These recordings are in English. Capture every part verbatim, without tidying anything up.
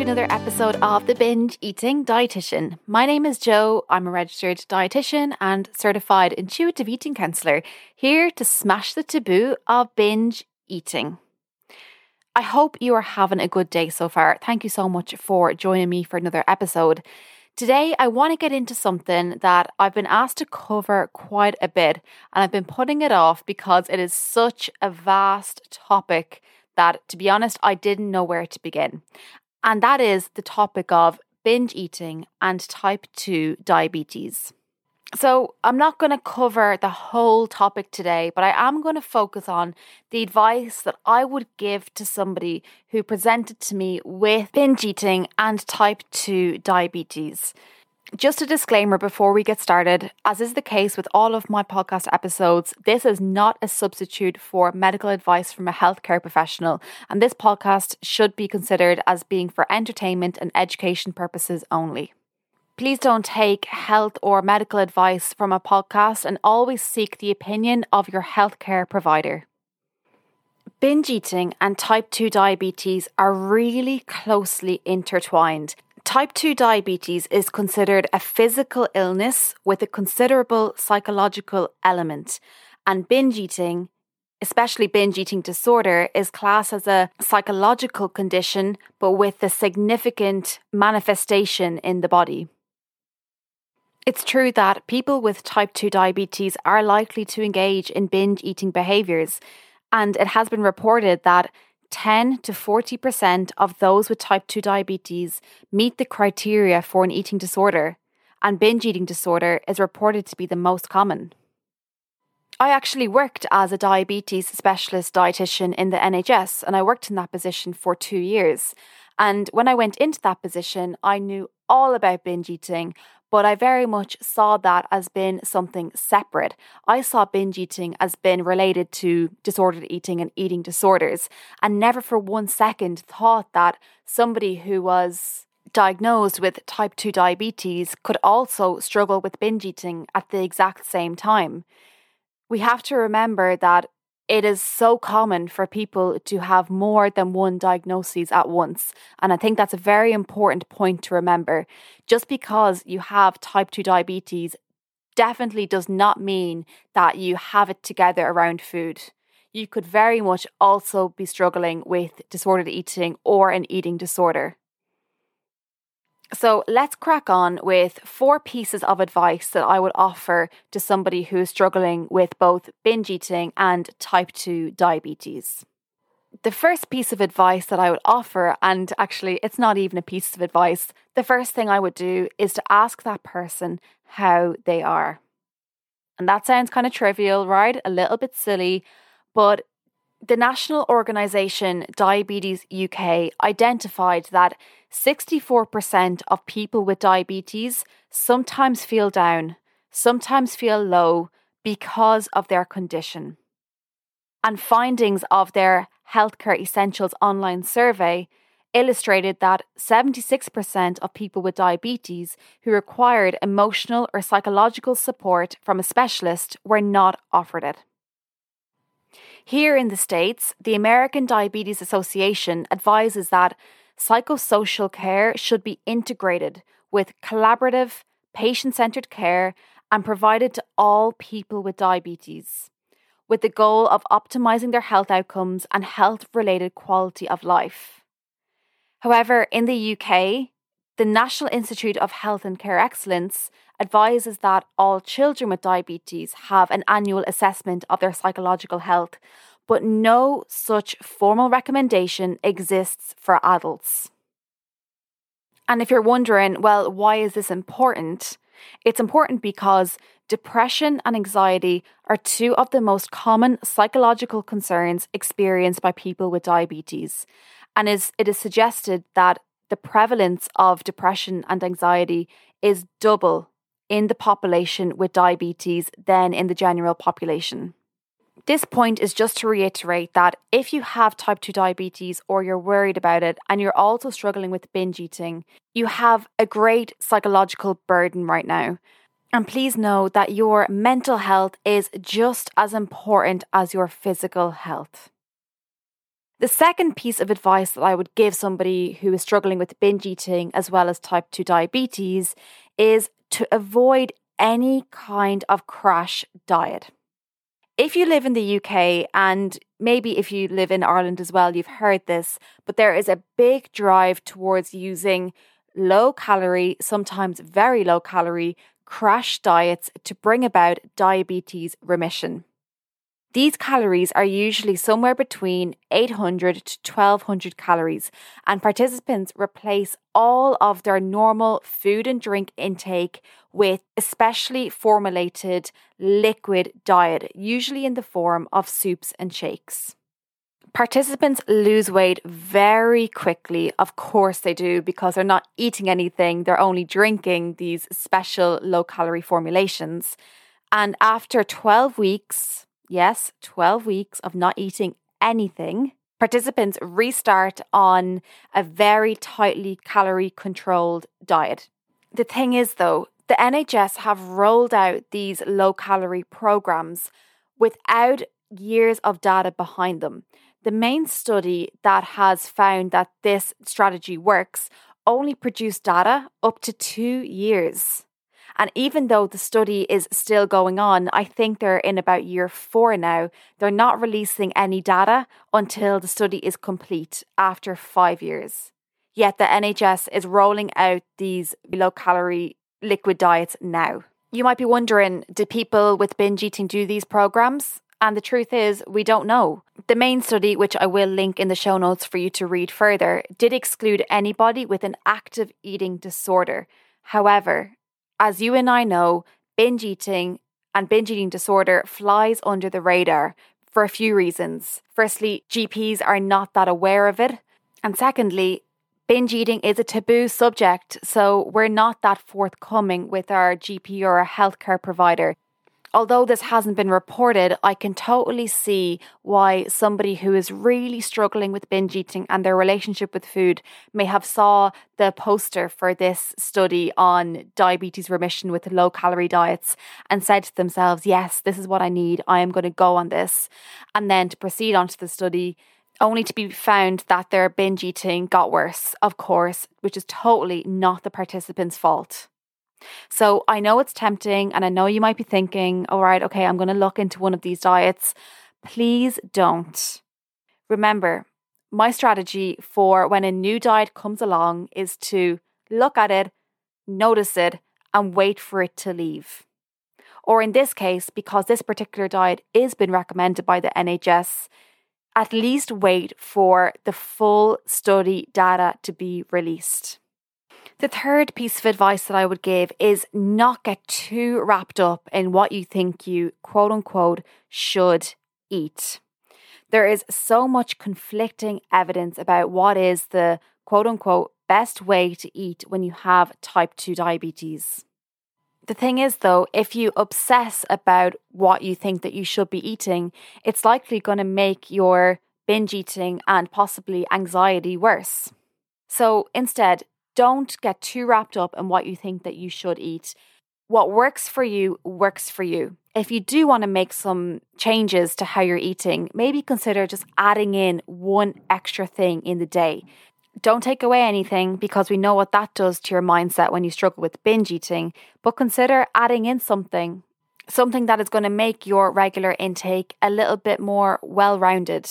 another episode of The Binge Eating Dietitian. My name is Jo. I'm a registered dietitian and certified intuitive eating counsellor, here to smash the taboo of binge eating. I hope you are having a good day so far. Thank you so much for joining me for another episode. Today, I want to get into something that I've been asked to cover quite a bit, and I've been putting it off because it is such a vast topic that, to be honest, I didn't know where to begin. And that is the topic of binge eating and type two diabetes. So I'm not going to cover the whole topic today, but I am going to focus on the advice that I would give to somebody who presented to me with binge eating and type two diabetes. Just a disclaimer before we get started, as is the case with all of my podcast episodes, this is not a substitute for medical advice from a healthcare professional, and this podcast should be considered as being for entertainment and education purposes only. Please don't take health or medical advice from a podcast, and always seek the opinion of your healthcare provider. Binge eating and type two diabetes are really closely intertwined. Type two diabetes is considered a physical illness with a considerable psychological element, and binge eating, especially binge eating disorder, is classed as a psychological condition but with a significant manifestation in the body. It's true that people with type two diabetes are likely to engage in binge eating behaviours, and it has been reported that ten to forty percent of those with type two diabetes meet the criteria for an eating disorder, and binge eating disorder is reported to be the most common. I actually worked as a diabetes specialist dietitian in the N H S, and I worked in that position for two years. And when I went into that position, I knew all about binge eating, but I very much saw that as being something separate. I saw binge eating as being related to disordered eating and eating disorders, and never for one second thought that somebody who was diagnosed with type two diabetes could also struggle with binge eating at the exact same time. We have to remember that it is so common for people to have more than one diagnosis at once. And I think that's a very important point to remember. Just because you have type two diabetes definitely does not mean that you have it together around food. You could very much also be struggling with disordered eating or an eating disorder. So let's crack on with four pieces of advice that I would offer to somebody who is struggling with both binge eating and type two diabetes. The first piece of advice that I would offer, and actually it's not even a piece of advice, the first thing I would do is to ask that person how they are. And that sounds kind of trivial, right? A little bit silly, but the national organisation Diabetes U K identified that sixty-four percent of people with diabetes sometimes feel down, sometimes feel low because of their condition. And findings of their Healthcare Essentials online survey illustrated that seventy-six percent of people with diabetes who required emotional or psychological support from a specialist were not offered it. Here in the States, the American Diabetes Association advises that psychosocial care should be integrated with collaborative, patient-centered care and provided to all people with diabetes, with the goal of optimizing their health outcomes and health-related quality of life. However, in the U K, the National Institute of Health and Care Excellence advises that all children with diabetes have an annual assessment of their psychological health, but no such formal recommendation exists for adults. And if you're wondering, well, why is this important? It's important because depression and anxiety are two of the most common psychological concerns experienced by people with diabetes. And is, it is suggested that the prevalence of depression and anxiety is double in the population with diabetes than in the general population. This point is just to reiterate that if you have type two diabetes or you're worried about it and you're also struggling with binge eating, you have a great psychological burden right now. And please know that your mental health is just as important as your physical health. The second piece of advice that I would give somebody who is struggling with binge eating as well as type two diabetes is to avoid any kind of crash diet. If you live in the U K, and maybe if you live in Ireland as well, you've heard this, but there is a big drive towards using low calorie, sometimes very low calorie, crash diets to bring about diabetes remission. These calories are usually somewhere between eight hundred to twelve hundred calories, and participants replace all of their normal food and drink intake with a specially formulated liquid diet, usually in the form of soups and shakes. Participants lose weight very quickly. Of course they do, because they're not eating anything, they're only drinking these special low-calorie formulations. And after twelve weeks, yes, twelve weeks of not eating anything, participants restart on a very tightly calorie-controlled diet. The thing is, though, the N H S have rolled out these low-calorie programs without years of data behind them. The main study that has found that this strategy works only produced data up to two years. And even though the study is still going on, I think they're in about year four now, they're not releasing any data until the study is complete after five years. Yet the N H S is rolling out these low-calorie liquid diets now. You might be wondering, do people with binge eating do these programs? And the truth is, we don't know. The main study, which I will link in the show notes for you to read further, did exclude anybody with an active eating disorder. However, as you and I know, binge eating and binge eating disorder flies under the radar for a few reasons. Firstly, G Ps are not that aware of it. And secondly, binge eating is a taboo subject, so we're not that forthcoming with our G P or our healthcare provider. Although this hasn't been reported, I can totally see why somebody who is really struggling with binge eating and their relationship with food may have saw the poster for this study on diabetes remission with low-calorie diets and said to themselves, yes, this is what I need, I am going to go on this. And then to proceed onto the study, only to be found that their binge eating got worse, of course, which is totally not the participant's fault. So I know it's tempting, and I know you might be thinking, all right, okay, I'm going to look into one of these diets. Please don't. Remember, my strategy for when a new diet comes along is to look at it, notice it, and wait for it to leave. Or in this case, because this particular diet is been recommended by the N H S, at least wait for the full study data to be released. The third piece of advice that I would give is not get too wrapped up in what you think you, quote unquote, should eat. There is so much conflicting evidence about what is the, quote unquote, best way to eat when you have type two diabetes. The thing is, though, if you obsess about what you think that you should be eating, it's likely going to make your binge eating and possibly anxiety worse. So instead, don't get too wrapped up in what you think that you should eat. What works for you, works for you. If you do want to make some changes to how you're eating, maybe consider just adding in one extra thing in the day. Don't take away anything, because we know what that does to your mindset when you struggle with binge eating, but consider adding in something, something that is going to make your regular intake a little bit more well-rounded.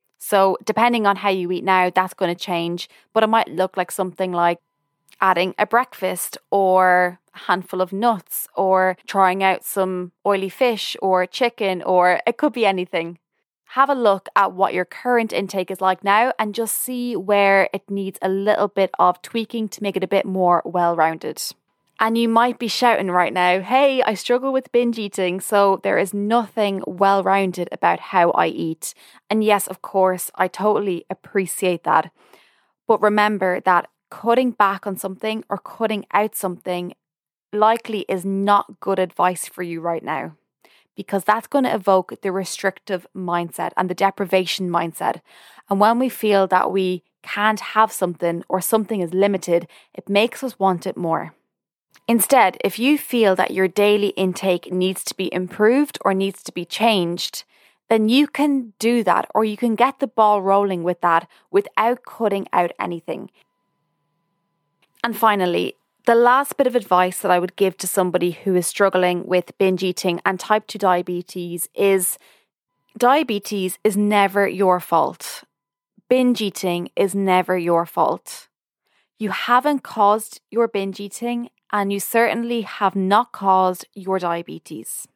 So depending on how you eat now, that's going to change, but it might look like something like adding a breakfast or a handful of nuts or trying out some oily fish or chicken, or it could be anything. Have a look at what your current intake is like now and just see where it needs a little bit of tweaking to make it a bit more well-rounded. And you might be shouting right now, hey, I struggle with binge eating, so there is nothing well-rounded about how I eat. And yes, of course, I totally appreciate that. But remember that cutting back on something or cutting out something likely is not good advice for you right now, because that's going to evoke the restrictive mindset and the deprivation mindset. And when we feel that we can't have something or something is limited, it makes us want it more. Instead, if you feel that your daily intake needs to be improved or needs to be changed, then you can do that, or you can get the ball rolling with that without cutting out anything. And finally, the last bit of advice that I would give to somebody who is struggling with binge eating and type two diabetes is diabetes is never your fault. Binge eating is never your fault. You haven't caused your binge eating, and you certainly have not caused your diabetes.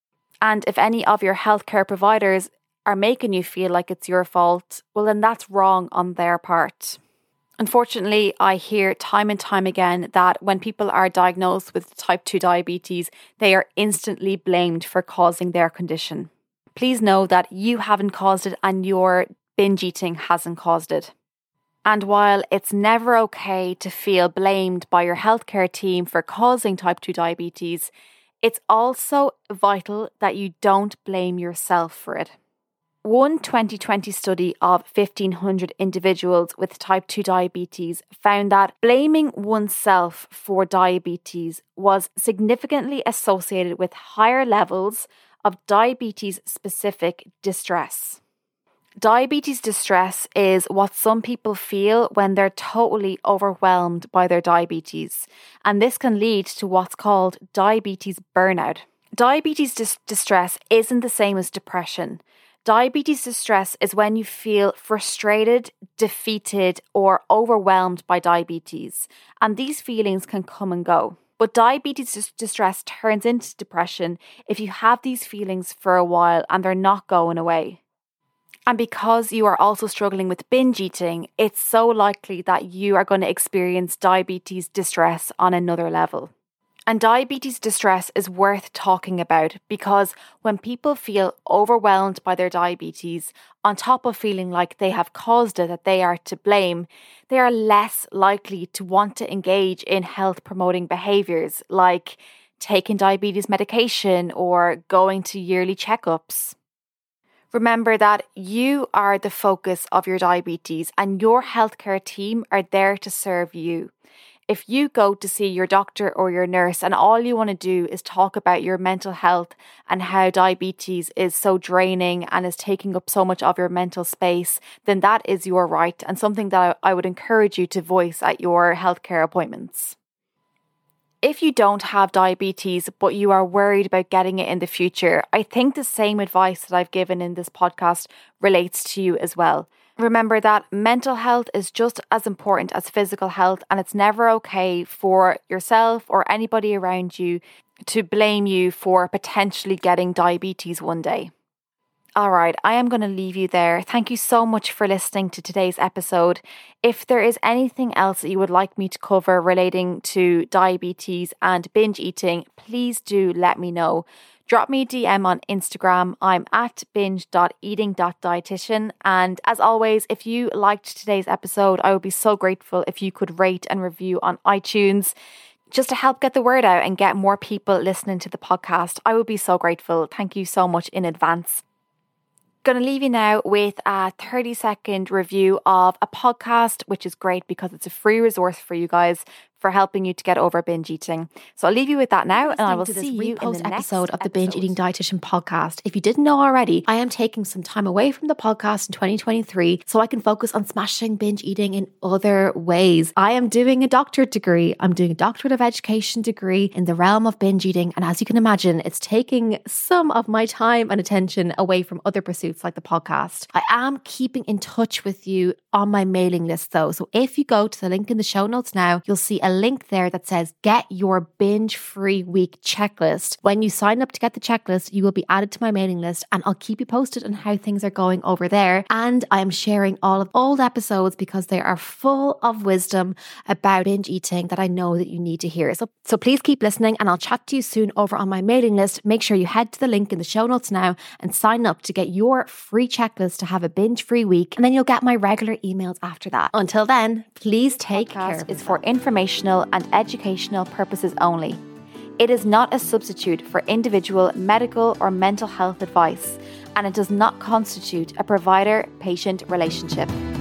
And if any of your healthcare providers are making you feel like it's your fault, well, then that's wrong on their part. Unfortunately, I hear time and time again that when people are diagnosed with type two diabetes, they are instantly blamed for causing their condition. Please know that you haven't caused it and your binge eating hasn't caused it. And while it's never okay to feel blamed by your healthcare team for causing type two diabetes, it's also vital that you don't blame yourself for it. One twenty twenty study of fifteen hundred individuals with type two diabetes found that blaming oneself for diabetes was significantly associated with higher levels of diabetes-specific distress. Diabetes distress is what some people feel when they're totally overwhelmed by their diabetes, and this can lead to what's called diabetes burnout. Diabetes dis- distress isn't the same as depression. Diabetes distress is when you feel frustrated, defeated, or overwhelmed by diabetes, and these feelings can come and go. But diabetes dis- distress turns into depression if you have these feelings for a while and they're not going away. And because you are also struggling with binge eating, it's so likely that you are going to experience diabetes distress on another level. And diabetes distress is worth talking about because when people feel overwhelmed by their diabetes, on top of feeling like they have caused it, that they are to blame, they are less likely to want to engage in health promoting behaviours like taking diabetes medication or going to yearly checkups. Remember that you are the focus of your diabetes and your healthcare team are there to serve you. If you go to see your doctor or your nurse and all you want to do is talk about your mental health and how diabetes is so draining and is taking up so much of your mental space, then that is your right and something that I would encourage you to voice at your healthcare appointments. If you don't have diabetes, but you are worried about getting it in the future, I think the same advice that I've given in this podcast relates to you as well. Remember that mental health is just as important as physical health, and it's never okay for yourself or anybody around you to blame you for potentially getting diabetes one day. All right, I am going to leave you there. Thank you so much for listening to today's episode. If there is anything else that you would like me to cover relating to diabetes and binge eating, please do let me know. Drop me a D M on Instagram. I'm at binge dot eating dot dietitian. And as always, if you liked today's episode, I would be so grateful if you could rate and review on iTunes just to help get the word out and get more people listening to the podcast. I would be so grateful. Thank you so much in advance. Going to leave you now with a thirty second review of a podcast, which is great because it's a free resource for you guys for helping you to get over binge eating. So I'll leave you with that now, and I will see you in the next episode of the Binge Eating Dietitian podcast. If you didn't know already, I am taking some time away from the podcast in twenty twenty-three so I can focus on smashing binge eating in other ways. I am doing a doctorate degree. I'm doing a doctorate of education degree in the realm of binge eating, and as you can imagine, it's taking some of my time and attention away from other pursuits like the podcast. I am keeping in touch with you on my mailing list though. So if you go to the link in the show notes now, you'll see a link there that says get your binge free week checklist. When you sign up to get the checklist, you will be added to my mailing list, and I'll keep you posted on how things are going over there. And I am sharing all of old episodes because they are full of wisdom about binge eating that I know that you need to hear. So, so please keep listening, and I'll chat to you soon over on my mailing list. Make sure you head to the link in the show notes now and sign up to get your free checklist to have a binge free week, and then you'll get my regular emails after that. Until then, please take care. It's for informational and educational purposes only. It is not a substitute for individual medical or mental health advice, and it does not constitute a provider-patient relationship.